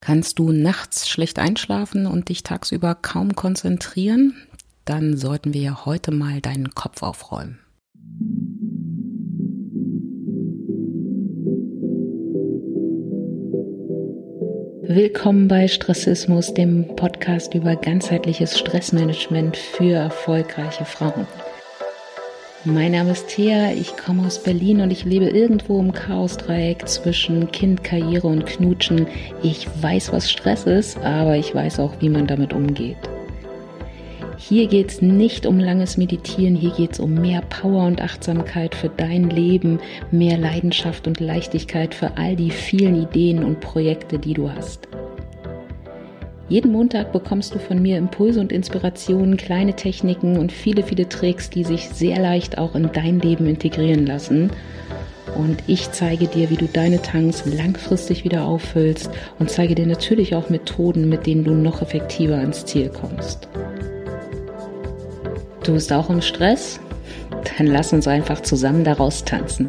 Kannst du nachts schlecht einschlafen und dich tagsüber kaum konzentrieren? Dann sollten wir ja heute mal deinen Kopf aufräumen. Willkommen bei Stressismus, dem Podcast über ganzheitliches Stressmanagement für erfolgreiche Frauen. Mein Name ist Thea, ich komme aus Berlin und ich lebe irgendwo im Chaosdreieck zwischen Kind, Karriere und Knutschen. Ich weiß, was Stress ist, aber ich weiß auch, wie man damit umgeht. Hier geht es nicht um langes Meditieren, hier geht es um mehr Power und Achtsamkeit für dein Leben, mehr Leidenschaft und Leichtigkeit für all die vielen Ideen und Projekte, die du hast. Jeden Montag bekommst du von mir Impulse und Inspirationen, kleine Techniken und viele, viele Tricks, die sich sehr leicht auch in dein Leben integrieren lassen. Und ich zeige dir, wie du deine Tanks langfristig wieder auffüllst und zeige dir natürlich auch Methoden, mit denen du noch effektiver ans Ziel kommst. Du bist auch im Stress? Dann lass uns einfach zusammen daraus tanzen.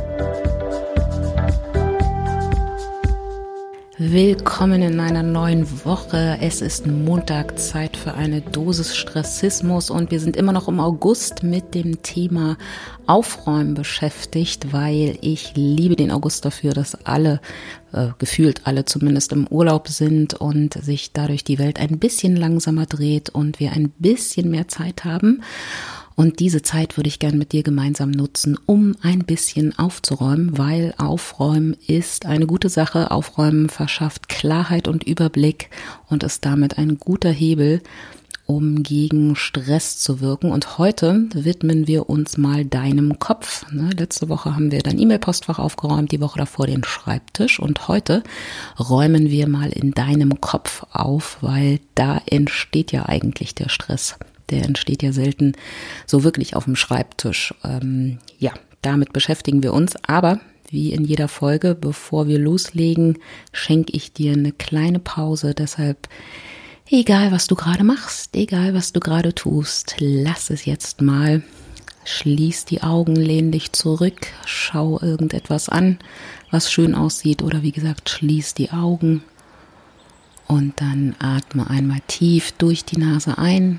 Willkommen in einer neuen Woche. Es ist Montag, Zeit für eine Dosis Stressismus und wir sind immer noch im August mit dem Thema Aufräumen beschäftigt, weil ich liebe den August dafür, dass gefühlt alle zumindest im Urlaub sind und sich dadurch die Welt ein bisschen langsamer dreht und wir ein bisschen mehr Zeit haben. Und diese Zeit würde ich gern mit dir gemeinsam nutzen, um ein bisschen aufzuräumen, weil Aufräumen ist eine gute Sache. Aufräumen verschafft Klarheit und Überblick und ist damit ein guter Hebel, um gegen Stress zu wirken. Und heute widmen wir uns mal deinem Kopf. Letzte Woche haben wir dein E-Mail-Postfach aufgeräumt, die Woche davor den Schreibtisch. Und heute räumen wir mal in deinem Kopf auf, weil da entsteht ja eigentlich der Stress. Der entsteht ja selten so wirklich auf dem Schreibtisch. Damit beschäftigen wir uns. Aber wie in jeder Folge, bevor wir loslegen, schenke ich dir eine kleine Pause. Deshalb, egal was du gerade machst, egal was du gerade tust, lass es jetzt mal. Schließ die Augen, lehn dich zurück, schau irgendetwas an, was schön aussieht. Oder wie gesagt, schließ die Augen und dann atme einmal tief durch die Nase ein.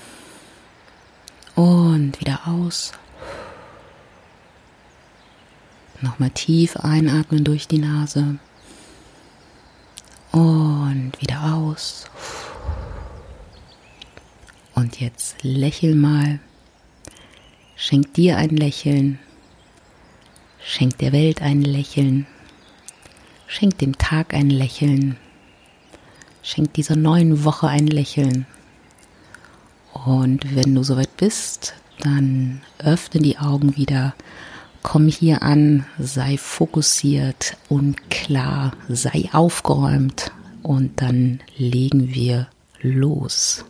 Und wieder aus. Nochmal tief einatmen durch die Nase. Und wieder aus. Und jetzt lächel mal. Schenk dir ein Lächeln. Schenk der Welt ein Lächeln. Schenk dem Tag ein Lächeln. Schenk dieser neuen Woche ein Lächeln. Und wenn du soweit bist, dann öffne die Augen wieder, komm hier an, sei fokussiert und klar, sei aufgeräumt und dann legen wir los.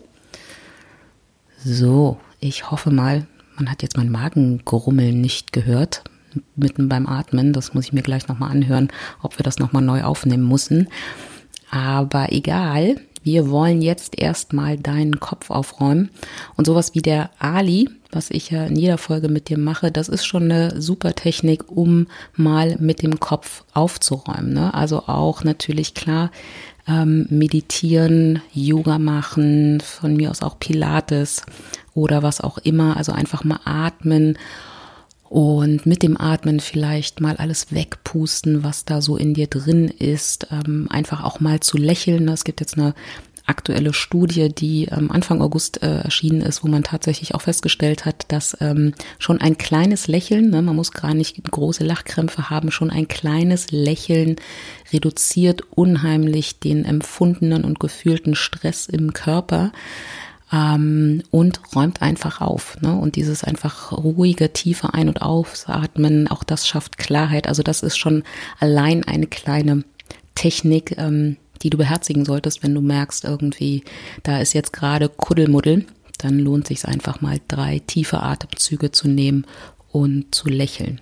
So, ich hoffe mal, man hat jetzt mein Magengrummeln nicht gehört, mitten beim Atmen, das muss ich mir gleich nochmal anhören, ob wir das nochmal neu aufnehmen müssen. Aber egal. Wir wollen jetzt erstmal deinen Kopf aufräumen und sowas wie der Ali, was ich ja in jeder Folge mit dir mache, das ist schon eine super Technik, um mal mit dem Kopf aufzuräumen. Ne? Also auch natürlich klar meditieren, Yoga machen, von mir aus auch Pilates oder was auch immer, also einfach mal atmen. Und mit dem Atmen vielleicht mal alles wegpusten, was da so in dir drin ist. Einfach auch mal zu lächeln. Es gibt jetzt eine aktuelle Studie, die Anfang August erschienen ist, wo man tatsächlich auch festgestellt hat, dass schon ein kleines Lächeln, man muss gar nicht große Lachkrämpfe haben, schon ein kleines Lächeln reduziert unheimlich den empfundenen und gefühlten Stress im Körper. Und räumt einfach auf. Ne? Und dieses einfach ruhige, tiefe Ein- und Ausatmen, auch das schafft Klarheit. Also das ist schon allein eine kleine Technik, die du beherzigen solltest, wenn du merkst, irgendwie, da ist jetzt gerade Kuddelmuddel. Dann lohnt es sich einfach mal 3 tiefe Atemzüge zu nehmen und zu lächeln.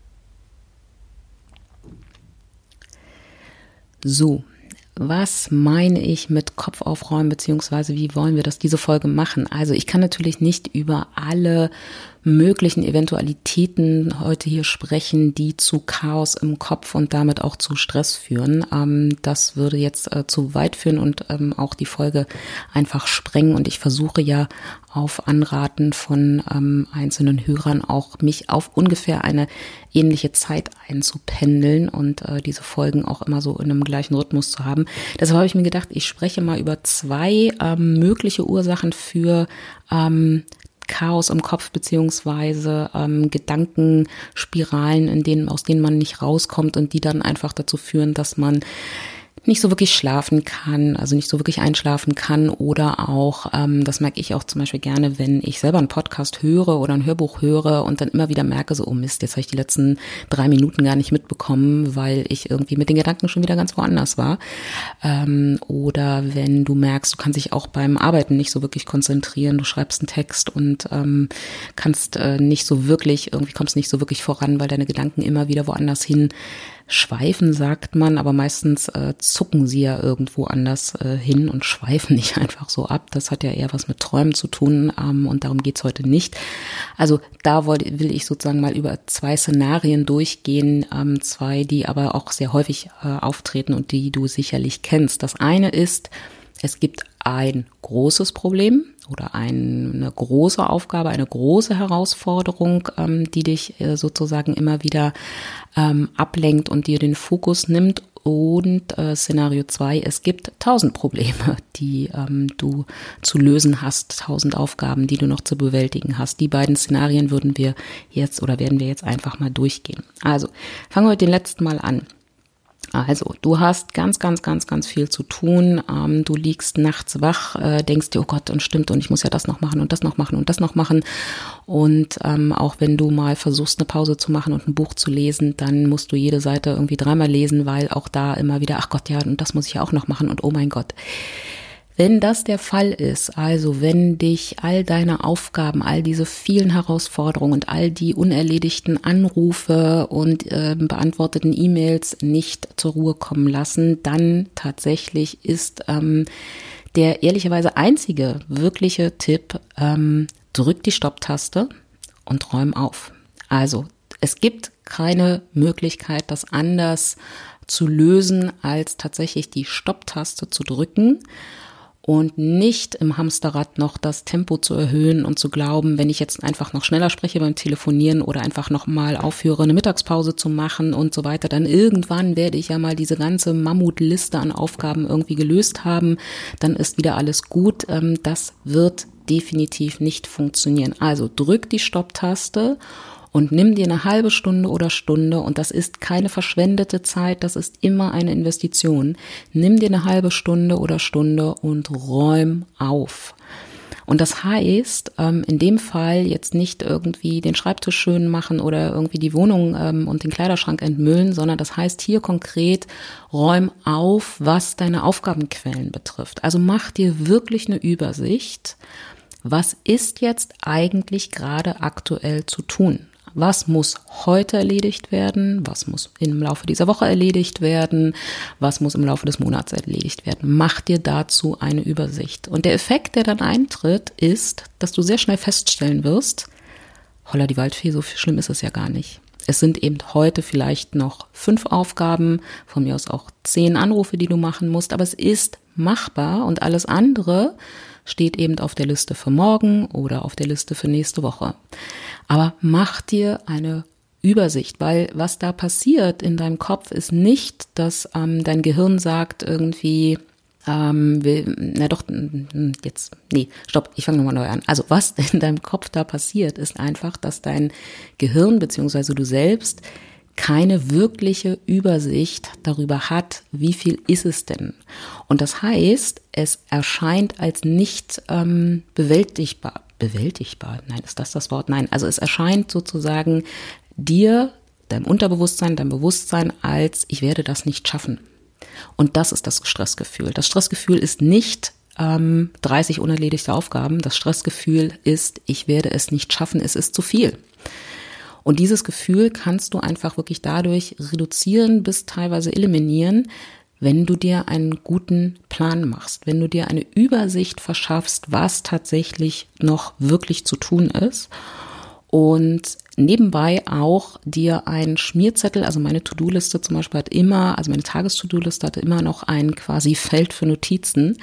So. Was meine ich mit Kopf aufräumen, beziehungsweise wie wollen wir das diese Folge machen? Also ich kann natürlich nicht über alle möglichen Eventualitäten heute hier sprechen, die zu Chaos im Kopf und damit auch zu Stress führen. Das würde jetzt zu weit führen und auch die Folge einfach sprengen. Und ich versuche ja auf Anraten von einzelnen Hörern auch mich auf ungefähr eine ähnliche Zeit einzupendeln und diese Folgen auch immer so in einem gleichen Rhythmus zu haben. Deshalb habe ich mir gedacht, ich spreche mal über zwei mögliche Ursachen für Chaos im Kopf beziehungsweise Gedankenspiralen, aus denen man nicht rauskommt und die dann einfach dazu führen, dass man nicht so wirklich schlafen kann, also nicht so wirklich einschlafen kann oder auch, das merke ich auch zum Beispiel gerne, wenn ich selber einen Podcast höre oder ein Hörbuch höre und dann immer wieder merke, so, oh Mist, jetzt habe ich die letzten 3 Minuten gar nicht mitbekommen, weil ich irgendwie mit den Gedanken schon wieder ganz woanders war. Oder wenn du merkst, du kannst dich auch beim Arbeiten nicht so wirklich konzentrieren, du schreibst einen Text und kannst nicht so wirklich, irgendwie kommst nicht so wirklich voran, weil deine Gedanken immer wieder woanders hin schweifen, sagt man, aber meistens zucken sie ja irgendwo anders hin und schweifen nicht einfach so ab. Das hat ja eher was mit Träumen zu tun und darum geht's heute nicht. Also da will ich sozusagen mal über 2 Szenarien durchgehen, 2, die aber auch sehr häufig auftreten und die du sicherlich kennst. Das eine ist, es gibt ein großes Problem oder eine große Aufgabe, eine große Herausforderung, die dich sozusagen immer wieder ablenkt und dir den Fokus nimmt. Und Szenario 2, es gibt 1000 Probleme, die du zu lösen hast, 1000 Aufgaben, die du noch zu bewältigen hast. Die beiden Szenarien werden wir jetzt einfach mal durchgehen. Also, fangen wir mit den letzten Mal an. Also, du hast ganz viel zu tun. Du liegst nachts wach, denkst dir, oh Gott, und stimmt, und ich muss ja das noch machen und das noch machen und das noch machen. Und auch wenn du mal versuchst, eine Pause zu machen und ein Buch zu lesen, dann musst du jede Seite irgendwie 3-mal lesen, weil auch da immer wieder, ach Gott, ja, und das muss ich ja auch noch machen und oh mein Gott. Wenn das der Fall ist, also wenn dich all deine Aufgaben, all diese vielen Herausforderungen und all die unerledigten Anrufe und beantworteten E-Mails nicht zur Ruhe kommen lassen, dann tatsächlich ist der ehrlicherweise einzige wirkliche Tipp, drück die Stopptaste und räum auf. Also es gibt keine Möglichkeit, das anders zu lösen, als tatsächlich die Stopptaste zu drücken. Und nicht im Hamsterrad noch das Tempo zu erhöhen und zu glauben, wenn ich jetzt einfach noch schneller spreche beim Telefonieren oder einfach noch mal aufhöre, eine Mittagspause zu machen und so weiter, dann irgendwann werde ich ja mal diese ganze Mammutliste an Aufgaben irgendwie gelöst haben, dann ist wieder alles gut. Das wird definitiv nicht funktionieren. Also drück die Stopptaste und nimm dir eine halbe Stunde oder Stunde, und das ist keine verschwendete Zeit, das ist immer eine Investition. Nimm dir eine halbe Stunde oder Stunde und räum auf. Und das heißt, in dem Fall jetzt nicht irgendwie den Schreibtisch schön machen oder irgendwie die Wohnung und den Kleiderschrank entmüllen, sondern das heißt hier konkret, räum auf, was deine Aufgabenquellen betrifft. Also mach dir wirklich eine Übersicht, was ist jetzt eigentlich gerade aktuell zu tun? Was muss heute erledigt werden? Was muss im Laufe dieser Woche erledigt werden? Was muss im Laufe des Monats erledigt werden? Mach dir dazu eine Übersicht. Und der Effekt, der dann eintritt, ist, dass du sehr schnell feststellen wirst, holla die Waldfee, so schlimm ist es ja gar nicht. Es sind eben heute vielleicht noch 5 Aufgaben, von mir aus auch 10 Anrufe, die du machen musst, aber es ist machbar und alles andere steht eben auf der Liste für morgen oder auf der Liste für nächste Woche. Aber mach dir eine Übersicht, weil was da passiert in deinem Kopf ist nicht, dass dein Gehirn sagt irgendwie, ich fange nochmal neu an. Also was in deinem Kopf da passiert, ist einfach, dass dein Gehirn bzw. du selbst keine wirkliche Übersicht darüber hat, wie viel ist es denn. Und das heißt, es erscheint als nicht bewältigbar. Bewältigbar? Nein, ist das Wort? Nein, also es erscheint sozusagen dir, deinem Unterbewusstsein, deinem Bewusstsein als, ich werde das nicht schaffen. Und das ist das Stressgefühl. Das Stressgefühl ist nicht 30 unerledigte Aufgaben. Das Stressgefühl ist, ich werde es nicht schaffen, es ist zu viel. Und dieses Gefühl kannst du einfach wirklich dadurch reduzieren bis teilweise eliminieren, wenn du dir einen guten Plan machst, wenn du dir eine Übersicht verschaffst, was tatsächlich noch wirklich zu tun ist. Und nebenbei auch dir ein Schmierzettel, also meine To-Do-Liste zum Beispiel hat immer, also meine Tages-To-Do-Liste hatte immer noch ein quasi Feld für Notizen,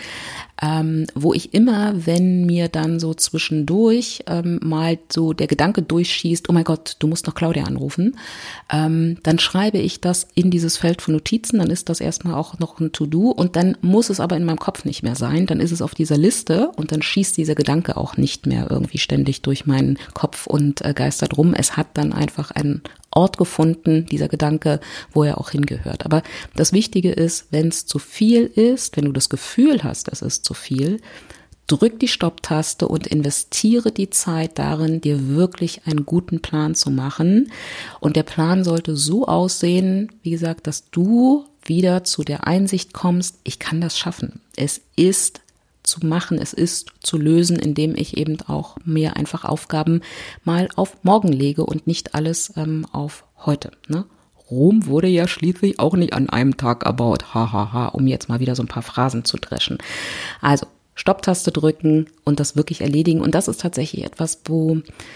wo ich immer, wenn mir dann so zwischendurch mal so der Gedanke durchschießt, oh mein Gott, du musst noch Claudia anrufen, dann schreibe ich das in dieses Feld für Notizen, dann ist das erstmal auch noch ein To-Do und dann muss es aber in meinem Kopf nicht mehr sein, dann ist es auf dieser Liste und dann schießt dieser Gedanke auch nicht mehr irgendwie ständig durch meinen Kopf und geistert rum. Es hat dann einfach einen Ort gefunden, dieser Gedanke, wo er auch hingehört. Aber das Wichtige ist, wenn es zu viel ist, wenn du das Gefühl hast, es ist zu viel, drück die Stopptaste und investiere die Zeit darin, dir wirklich einen guten Plan zu machen. Und der Plan sollte so aussehen, wie gesagt, dass du wieder zu der Einsicht kommst, ich kann das schaffen. Es ist zu machen, es ist zu lösen, indem ich eben auch mir einfach Aufgaben mal auf morgen lege und nicht alles auf heute. Ne? Rom wurde ja schließlich auch nicht an einem Tag erbaut, um jetzt mal wieder so ein paar Phrasen zu dreschen. Also Stopptaste drücken und das wirklich erledigen. Und das ist tatsächlich etwas, wo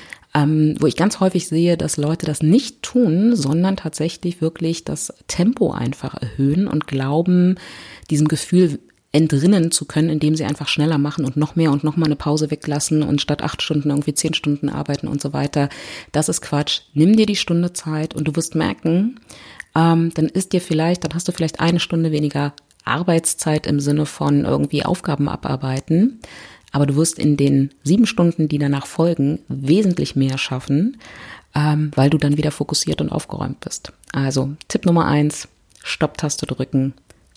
ich ganz häufig sehe, dass Leute das nicht tun, sondern tatsächlich wirklich das Tempo einfach erhöhen und glauben, diesem Gefühl entrinnen zu können, indem sie einfach schneller machen und noch mehr und noch mal eine Pause weglassen und statt 8 Stunden irgendwie 10 Stunden arbeiten und so weiter. Das ist Quatsch. Nimm dir die Stunde Zeit und du wirst merken, dann hast du vielleicht 1 Stunde weniger Arbeitszeit im Sinne von irgendwie Aufgaben abarbeiten, aber du wirst in den 7 Stunden, die danach folgen, wesentlich mehr schaffen, weil du dann wieder fokussiert und aufgeräumt bist. Also Tipp Nummer 1, Stopptaste drücken,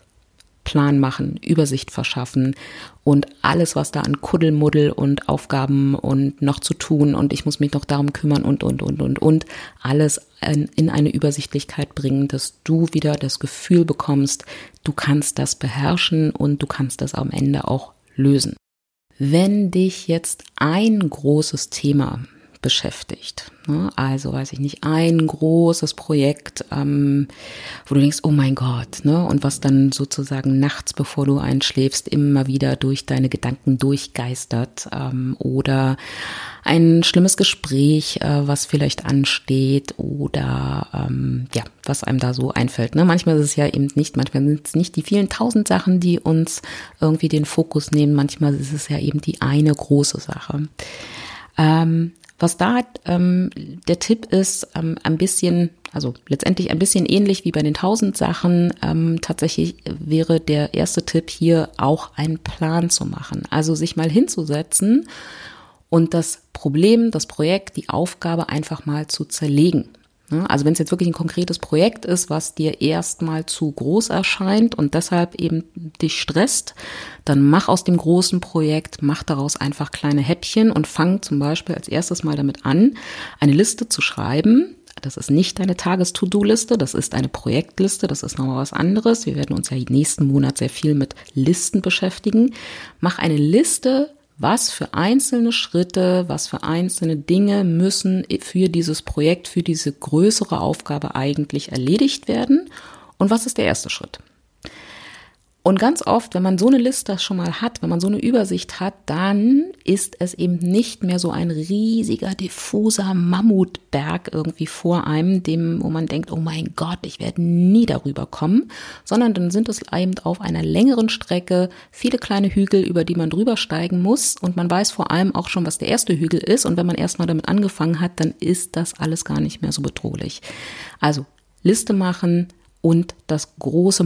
Plan machen, Übersicht verschaffen und alles, was da an Kuddelmuddel und Aufgaben und noch zu tun und ich muss mich noch darum kümmern und alles in eine Übersichtlichkeit bringen, dass du wieder das Gefühl bekommst, du kannst das beherrschen und du kannst das am Ende auch lösen. Wenn dich jetzt ein großes Thema beschäftigt, ne? Also weiß ich nicht, ein großes Projekt, wo du denkst, oh mein Gott, ne? Und was dann sozusagen nachts, bevor du einschläfst, immer wieder durch deine Gedanken durchgeistert, oder ein schlimmes Gespräch, was vielleicht ansteht oder was einem da so einfällt. Ne? Manchmal ist es ja eben nicht, manchmal sind es nicht die vielen tausend Sachen, die uns irgendwie den Fokus nehmen, manchmal ist es ja eben die eine große Sache. Was da der Tipp ist, letztendlich ein bisschen ähnlich wie bei den 1000 Sachen, tatsächlich wäre der erste Tipp hier auch einen Plan zu machen. Also sich mal hinzusetzen und das Problem, das Projekt, die Aufgabe einfach mal zu zerlegen. Also wenn es jetzt wirklich ein konkretes Projekt ist, was dir erstmal zu groß erscheint und deshalb eben dich stresst, dann mach aus dem großen Projekt, mach daraus einfach kleine Häppchen und fang zum Beispiel als erstes mal damit an, eine Liste zu schreiben. Das ist nicht deine Tages-To-Do-Liste, das ist eine Projektliste, das ist nochmal was anderes. Wir werden uns ja nächsten Monat sehr viel mit Listen beschäftigen. Mach eine Liste, was für einzelne Schritte, was für einzelne Dinge müssen für dieses Projekt, für diese größere Aufgabe eigentlich erledigt werden und was ist der erste Schritt? Und ganz oft, wenn man so eine Liste schon mal hat, wenn man so eine Übersicht hat, dann ist es eben nicht mehr so ein riesiger, diffuser Mammutberg irgendwie vor einem, wo man denkt, oh mein Gott, ich werde nie darüber kommen, sondern dann sind es eben auf einer längeren Strecke viele kleine Hügel, über die man drüber steigen muss und man weiß vor allem auch schon, was der erste Hügel ist und wenn man erstmal damit angefangen hat, dann ist das alles gar nicht mehr so bedrohlich. Also Liste machen und das große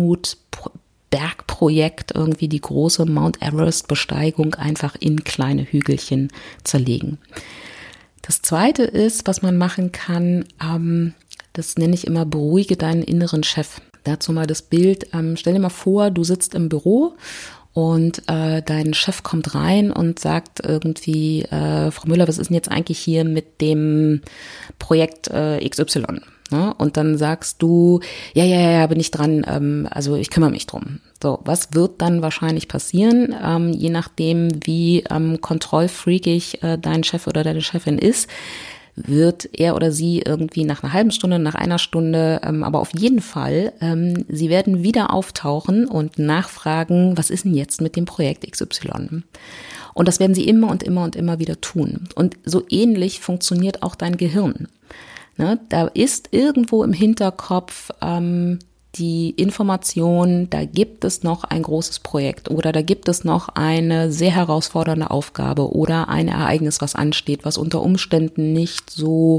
Bergprojekt, irgendwie die große Mount Everest-Besteigung einfach in kleine Hügelchen zerlegen. Das Zweite ist, was man machen kann, das nenne ich immer, beruhige deinen inneren Chef. Dazu mal das Bild, stell dir mal vor, du sitzt im Büro und dein Chef kommt rein und sagt irgendwie, Frau Müller, was ist denn jetzt eigentlich hier mit dem Projekt XY? Ne? Und dann sagst du, ja, bin ich dran, also ich kümmere mich drum. So, was wird dann wahrscheinlich passieren, je nachdem, wie kontrollfreakig dein Chef oder deine Chefin ist, wird er oder sie irgendwie nach einer halben Stunde, nach einer Stunde, aber auf jeden Fall, sie werden wieder auftauchen und nachfragen, was ist denn jetzt mit dem Projekt XY? Und das werden sie immer und immer und immer wieder tun. Und so ähnlich funktioniert auch dein Gehirn. Ne? Da ist irgendwo im Hinterkopf die Information, da gibt es noch ein großes Projekt oder da gibt es noch eine sehr herausfordernde Aufgabe oder ein Ereignis, was ansteht, was unter Umständen nicht so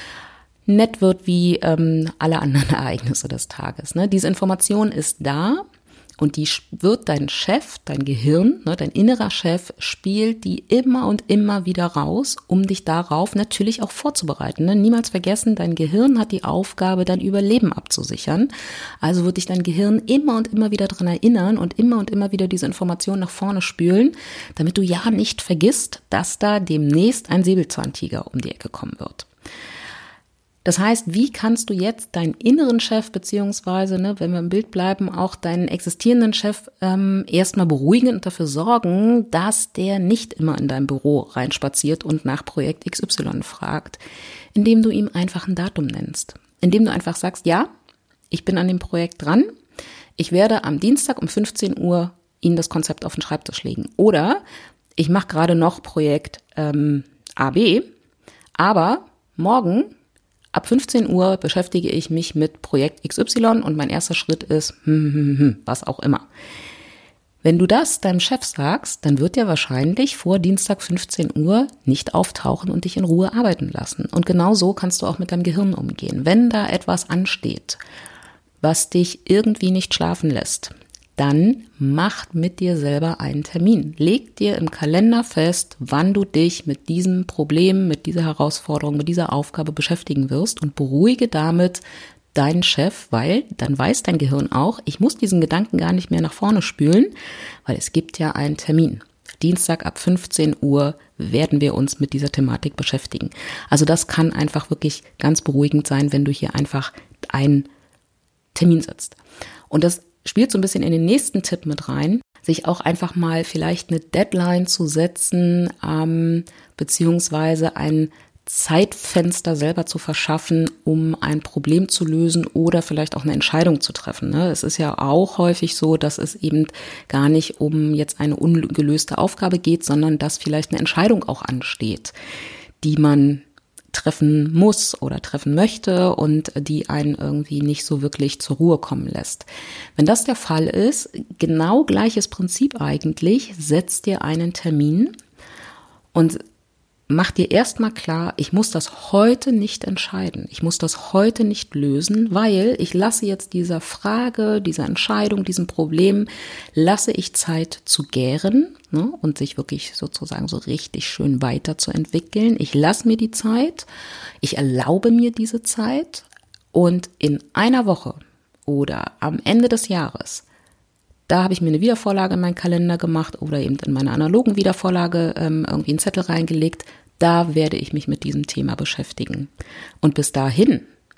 nett wird wie alle anderen Ereignisse des Tages. Ne? Diese Information ist da. Und die wird dein Chef, dein Gehirn, ne, dein innerer Chef, spielt die immer und immer wieder raus, um dich darauf natürlich auch vorzubereiten. Ne? Niemals vergessen, dein Gehirn hat die Aufgabe, dein Überleben abzusichern. Also wird dich dein Gehirn immer und immer wieder daran erinnern und immer wieder diese Information nach vorne spülen, damit du ja nicht vergisst, dass da demnächst ein Säbelzahntiger um die Ecke kommen wird. Das heißt, wie kannst du jetzt deinen inneren Chef beziehungsweise, ne, wenn wir im Bild bleiben, auch deinen existierenden Chef erstmal beruhigen und dafür sorgen, dass der nicht immer in dein Büro reinspaziert und nach Projekt XY fragt, indem du ihm einfach ein Datum nennst. Indem du einfach sagst, ja, ich bin an dem Projekt dran, ich werde am Dienstag um 15 Uhr Ihnen das Konzept auf den Schreibtisch legen. Oder ich mache gerade noch Projekt AB, aber morgen ab 15 Uhr beschäftige ich mich mit Projekt XY und mein erster Schritt ist was auch immer. Wenn du das deinem Chef sagst, dann wird er wahrscheinlich vor Dienstag 15 Uhr nicht auftauchen und dich in Ruhe arbeiten lassen. Und genau so kannst du auch mit deinem Gehirn umgehen. Wenn da etwas ansteht, was dich irgendwie nicht schlafen lässt, dann mach mit dir selber einen Termin. Leg dir im Kalender fest, wann du dich mit diesem Problem, mit dieser Herausforderung, mit dieser Aufgabe beschäftigen wirst und beruhige damit deinen Chef, weil dann weiß dein Gehirn auch, ich muss diesen Gedanken gar nicht mehr nach vorne spülen, weil es gibt ja einen Termin. Dienstag ab 15 Uhr werden wir uns mit dieser Thematik beschäftigen. Also das kann einfach wirklich ganz beruhigend sein, wenn du hier einfach einen Termin setzt. Und das spielt so ein bisschen in den nächsten Tipp mit rein, sich auch einfach mal vielleicht eine Deadline zu setzen, beziehungsweise ein Zeitfenster selber zu verschaffen, um ein Problem zu lösen oder vielleicht auch eine Entscheidung zu treffen. Ne? Es ist ja auch häufig so, dass es eben gar nicht um jetzt eine ungelöste Aufgabe geht, sondern dass vielleicht eine Entscheidung auch ansteht, die man treffen muss oder treffen möchte und die einen irgendwie nicht so wirklich zur Ruhe kommen lässt. Wenn das der Fall ist, genau gleiches Prinzip eigentlich, setz dir einen Termin und mach dir erstmal klar, ich muss das heute nicht entscheiden. Ich muss das heute nicht lösen, weil ich lasse jetzt dieser Frage, dieser Entscheidung, diesem Problem, lasse ich Zeit zu gären, ne, und sich wirklich sozusagen so richtig schön weiterzuentwickeln. Ich lasse mir die Zeit, ich erlaube mir diese Zeit und in einer Woche oder am Ende des Jahres, da habe ich mir eine Wiedervorlage in meinen Kalender gemacht oder eben in meine analogen Wiedervorlage irgendwie einen Zettel reingelegt. Da werde ich mich mit diesem Thema beschäftigen. Und bis dahin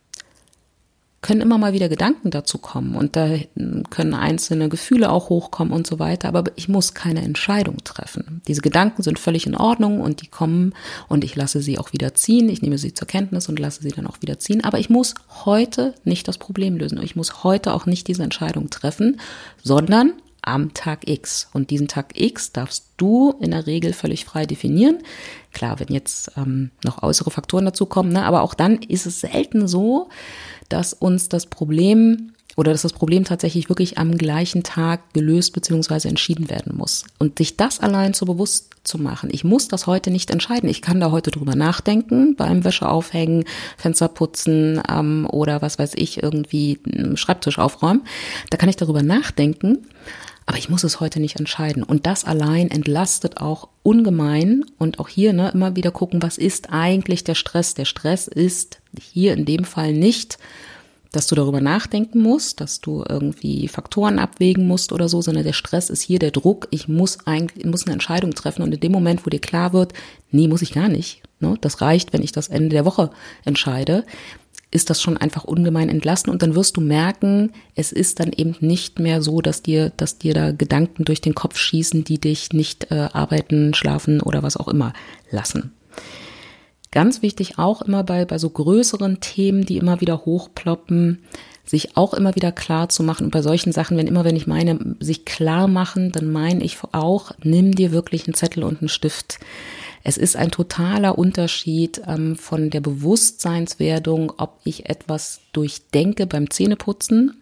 können immer mal wieder Gedanken dazu kommen und da können einzelne Gefühle auch hochkommen und so weiter, aber ich muss keine Entscheidung treffen. Diese Gedanken sind völlig in Ordnung und die kommen und ich lasse sie auch wieder ziehen. Ich nehme sie zur Kenntnis und lasse sie dann auch wieder ziehen, aber ich muss heute nicht das Problem lösen. Ich muss heute auch nicht diese Entscheidung treffen, sondern am Tag X. Und diesen Tag X darfst du in der Regel völlig frei definieren. Klar, wenn jetzt noch äußere Faktoren dazu kommen, ne, aber auch dann ist es selten so, dass uns das Problem oder dass das Problem tatsächlich wirklich am gleichen Tag gelöst bzw. entschieden werden muss. Und sich das allein so bewusst zu machen. Ich muss das heute nicht entscheiden. Ich kann da heute drüber nachdenken, beim Wäsche aufhängen, Fenster putzen oder was weiß ich, irgendwie einen Schreibtisch aufräumen. Da kann ich darüber nachdenken. Aber ich muss es heute nicht entscheiden. Und das allein entlastet auch ungemein. Und auch hier immer wieder gucken, was ist eigentlich der Stress? Der Stress ist hier in dem Fall nicht, dass du darüber nachdenken musst, dass du irgendwie Faktoren abwägen musst oder so, sondern der Stress ist hier der Druck. Ich muss eine Entscheidung treffen. Und in dem Moment, wo dir klar wird, nee, muss ich gar nicht. Ne? Das reicht, wenn ich das Ende der Woche entscheide. Ist das schon einfach ungemein entlasten und dann wirst du merken, es ist dann eben nicht mehr so, dass dir da Gedanken durch den Kopf schießen, die dich nicht arbeiten, schlafen oder was auch immer lassen. Ganz wichtig auch immer bei so größeren Themen, die immer wieder hochploppen, sich auch immer wieder klar zu machen. Und bei solchen Sachen, wenn ich meine, sich klar machen, dann meine ich auch, nimm dir wirklich einen Zettel und einen Stift. Es ist ein totaler Unterschied von der Bewusstseinswerdung, ob ich etwas durchdenke beim Zähneputzen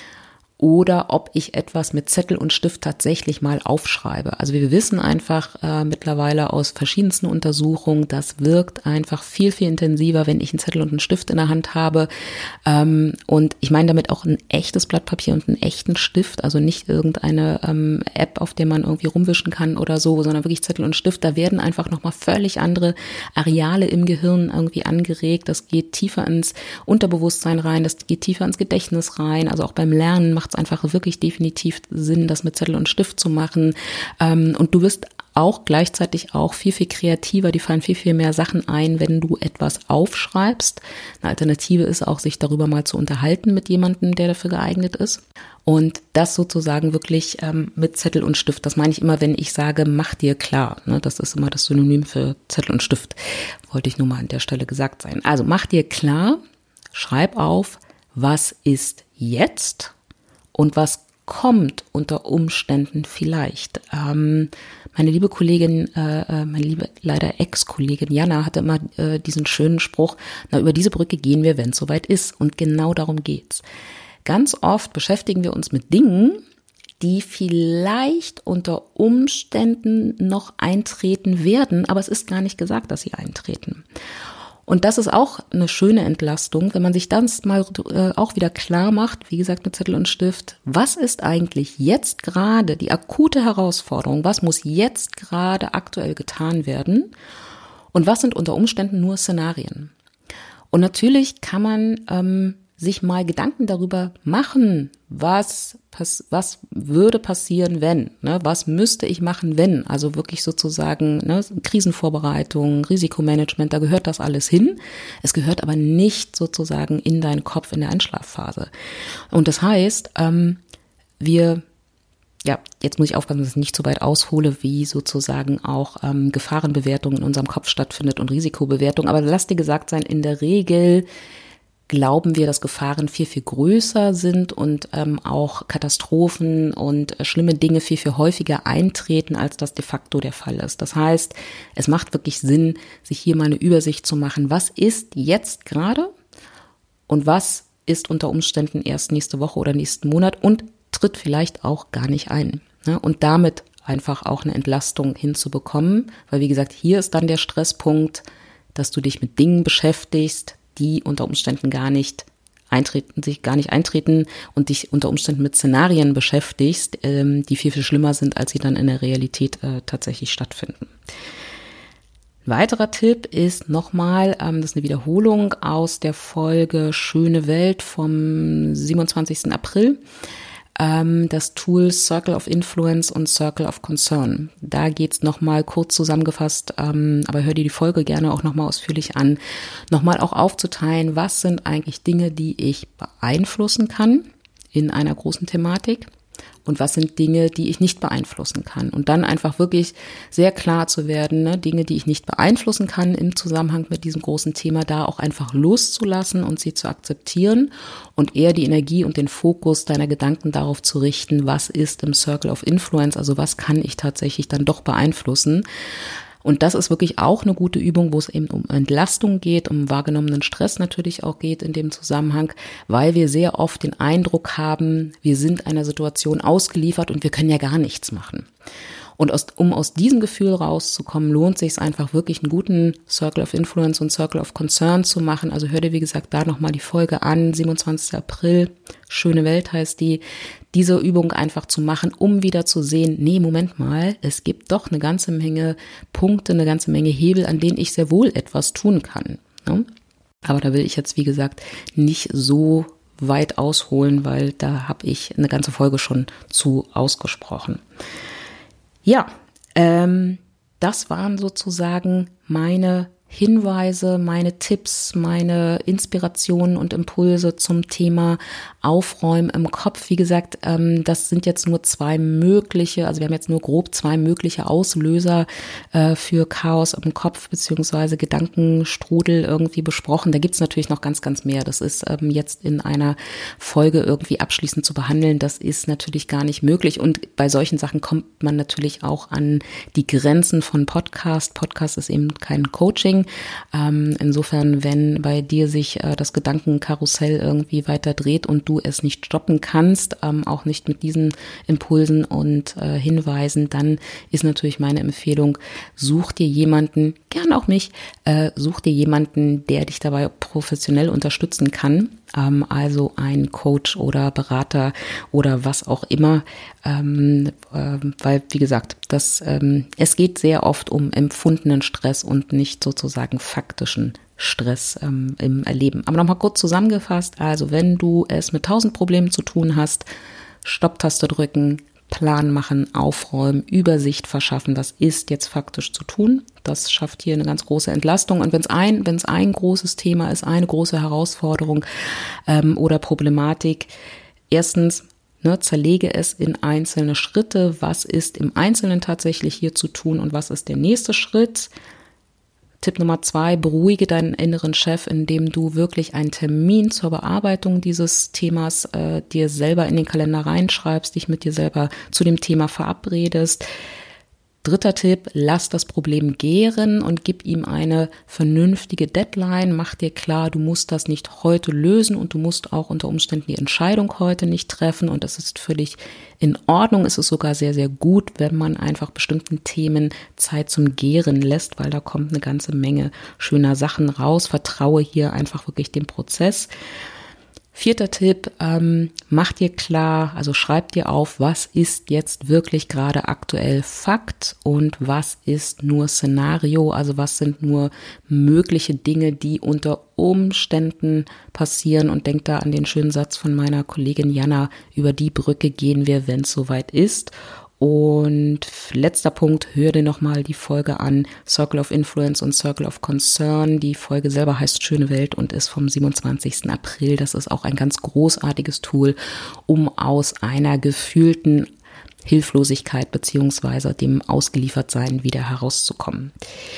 oder ob ich etwas mit Zettel und Stift tatsächlich mal aufschreibe. Also wir wissen einfach mittlerweile aus verschiedensten Untersuchungen, das wirkt einfach viel, viel intensiver, wenn ich einen Zettel und einen Stift in der Hand habe. Und ich meine damit auch ein echtes Blatt Papier und einen echten Stift, also nicht irgendeine App, auf der man irgendwie rumwischen kann oder so, sondern wirklich Zettel und Stift. Da werden einfach nochmal völlig andere Areale im Gehirn irgendwie angeregt. Das geht tiefer ins Unterbewusstsein rein, das geht tiefer ins Gedächtnis rein. Also auch beim Lernen macht es einfach wirklich definitiv Sinn, das mit Zettel und Stift zu machen. Und du wirst auch gleichzeitig auch viel, viel kreativer. Die fallen viel, viel mehr Sachen ein, wenn du etwas aufschreibst. Eine Alternative ist auch, sich darüber mal zu unterhalten mit jemandem, der dafür geeignet ist. Und das sozusagen wirklich mit Zettel und Stift. Das meine ich immer, wenn ich sage, mach dir klar. Ne? Das ist immer das Synonym für Zettel und Stift. Wollte ich nur mal an der Stelle gesagt sein. Also mach dir klar, schreib auf, was ist jetzt und was kommt unter Umständen vielleicht. Meine liebe Kollegin, meine liebe leider Ex-Kollegin Jana hatte immer diesen schönen Spruch, na, über diese Brücke gehen wir, wenn es soweit ist. Und genau darum geht's. Ganz oft beschäftigen wir uns mit Dingen, die vielleicht unter Umständen noch eintreten werden, aber es ist gar nicht gesagt, dass sie eintreten. Und das ist auch eine schöne Entlastung, wenn man sich dann mal auch wieder klar macht, wie gesagt mit Zettel und Stift, was ist eigentlich jetzt gerade die akute Herausforderung, was muss jetzt gerade aktuell getan werden und was sind unter Umständen nur Szenarien. Und natürlich kann man sich mal Gedanken darüber machen, was würde passieren, wenn, ne? Was müsste ich machen, wenn, also wirklich sozusagen Krisenvorbereitung, Risikomanagement, da gehört das alles hin. Es gehört aber nicht sozusagen in deinen Kopf in der Einschlafphase. Und das heißt, jetzt muss ich aufpassen, dass ich nicht so weit aushole, wie sozusagen auch Gefahrenbewertung in unserem Kopf stattfindet und Risikobewertung, aber lass dir gesagt sein, in der Regel glauben wir, dass Gefahren viel, viel größer sind und auch Katastrophen und schlimme Dinge viel, viel häufiger eintreten, als das de facto der Fall ist. Das heißt, es macht wirklich Sinn, sich hier mal eine Übersicht zu machen, was ist jetzt gerade und was ist unter Umständen erst nächste Woche oder nächsten Monat und tritt vielleicht auch gar nicht ein. Ne? Und damit einfach auch eine Entlastung hinzubekommen, weil wie gesagt, hier ist dann der Stresspunkt, dass du dich mit Dingen beschäftigst, die unter Umständen gar nicht eintreten und dich unter Umständen mit Szenarien beschäftigst, die viel, viel schlimmer sind, als sie dann in der Realität tatsächlich stattfinden. Ein weiterer Tipp ist nochmal, das ist eine Wiederholung aus der Folge Schöne Welt vom 27. April. Das Tool Circle of Influence und Circle of Concern. Da geht's nochmal kurz zusammengefasst, aber hör dir die Folge gerne auch nochmal ausführlich an, nochmal auch aufzuteilen, was sind eigentlich Dinge, die ich beeinflussen kann in einer großen Thematik und was sind Dinge, die ich nicht beeinflussen kann. Und dann einfach wirklich sehr klar zu werden, ne, Dinge, die ich nicht beeinflussen kann im Zusammenhang mit diesem großen Thema, da auch einfach loszulassen und sie zu akzeptieren und eher die Energie und den Fokus deiner Gedanken darauf zu richten, was ist im Circle of Influence, also was kann ich tatsächlich dann doch beeinflussen. Und das ist wirklich auch eine gute Übung, wo es eben um Entlastung geht, um wahrgenommenen Stress natürlich auch geht in dem Zusammenhang, weil wir sehr oft den Eindruck haben, wir sind einer Situation ausgeliefert und wir können ja gar nichts machen. Und um aus diesem Gefühl rauszukommen, lohnt es sich einfach wirklich einen guten Circle of Influence und Circle of Concern zu machen. Also hör dir, wie gesagt, da nochmal die Folge an, 27. April, Schöne Welt heißt die, diese Übung einfach zu machen, um wieder zu sehen, nee, Moment mal, es gibt doch eine ganze Menge Punkte, eine ganze Menge Hebel, an denen ich sehr wohl etwas tun kann. Ne? Aber da will ich jetzt, wie gesagt, nicht so weit ausholen, weil da habe ich eine ganze Folge schon zu ausgesprochen. Ja, das waren sozusagen meine Hinweise, meine Tipps, meine Inspirationen und Impulse zum Thema Aufräumen im Kopf. Wie gesagt, das sind jetzt nur zwei mögliche, also wir haben jetzt nur grob zwei mögliche Auslöser für Chaos im Kopf beziehungsweise Gedankenstrudel irgendwie besprochen. Da gibt's natürlich noch ganz, ganz mehr. Das ist jetzt in einer Folge irgendwie abschließend zu behandeln. Das ist natürlich gar nicht möglich. Und bei solchen Sachen kommt man natürlich auch an die Grenzen von Podcast. Podcast ist eben kein Coaching. Insofern, wenn bei dir sich das Gedankenkarussell irgendwie weiter dreht und du es nicht stoppen kannst, auch nicht mit diesen Impulsen und Hinweisen, dann ist natürlich meine Empfehlung, such dir jemanden, gern auch mich, such dir jemanden, der dich dabei professionell unterstützen kann, also ein Coach oder Berater oder was auch immer, weil, wie gesagt, es geht sehr oft um empfundenen Stress und nicht sozusagen faktischen Stress im Erleben. Aber nochmal kurz zusammengefasst, also wenn du es mit 1000 Problemen zu tun hast, Stopptaste drücken, Plan machen, aufräumen, Übersicht verschaffen, was ist jetzt faktisch zu tun. Das schafft hier eine ganz große Entlastung. Und wenn es ein großes Thema ist, eine große Herausforderung oder Problematik, erstens, zerlege es in einzelne Schritte. Was ist im Einzelnen tatsächlich hier zu tun und was ist der nächste Schritt? Tipp Nummer 2, beruhige deinen inneren Chef, indem du wirklich einen Termin zur Bearbeitung dieses Themas dir selber in den Kalender reinschreibst, dich mit dir selber zu dem Thema verabredest. 3. Tipp, lass das Problem gären und gib ihm eine vernünftige Deadline. Mach dir klar, du musst das nicht heute lösen und du musst auch unter Umständen die Entscheidung heute nicht treffen und es ist völlig in Ordnung. Es ist sogar sehr, sehr gut, wenn man einfach bestimmten Themen Zeit zum Gären lässt, weil da kommt eine ganze Menge schöner Sachen raus. Vertraue hier einfach wirklich dem Prozess. 4. Tipp, mach dir klar, also schreib dir auf, was ist jetzt wirklich gerade aktuell Fakt und was ist nur Szenario, also was sind nur mögliche Dinge, die unter Umständen passieren und denk da an den schönen Satz von meiner Kollegin Jana, über die Brücke gehen wir, wenn es soweit ist. Und letzter Punkt, hör dir nochmal die Folge an, Circle of Influence und Circle of Concern. Die Folge selber heißt Schöne Welt und ist vom 27. April. Das ist auch ein ganz großartiges Tool, um aus einer gefühlten Hilflosigkeit beziehungsweise dem Ausgeliefertsein wieder herauszukommen.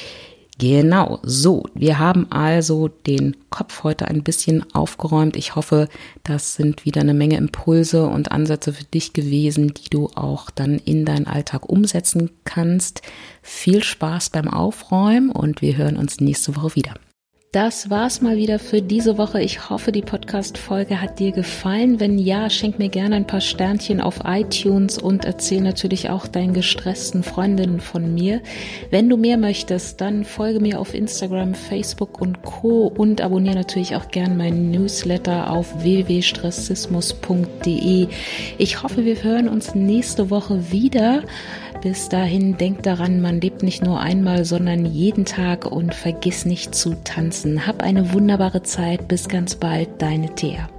Genau, so, wir haben also den Kopf heute ein bisschen aufgeräumt. Ich hoffe, das sind wieder eine Menge Impulse und Ansätze für dich gewesen, die du auch dann in deinen Alltag umsetzen kannst. Viel Spaß beim Aufräumen und wir hören uns nächste Woche wieder. Das war's mal wieder für diese Woche. Ich hoffe, die Podcast-Folge hat dir gefallen. Wenn ja, schenk mir gerne ein paar Sternchen auf iTunes und erzähl natürlich auch deinen gestressten Freundinnen von mir. Wenn du mehr möchtest, dann folge mir auf Instagram, Facebook und Co. und abonniere natürlich auch gerne meinen Newsletter auf www.stressismus.de. Ich hoffe, wir hören uns nächste Woche wieder. Bis dahin, denk daran, man lebt nicht nur einmal, sondern jeden Tag und vergiss nicht zu tanzen. Hab eine wunderbare Zeit. Bis ganz bald, deine Thea.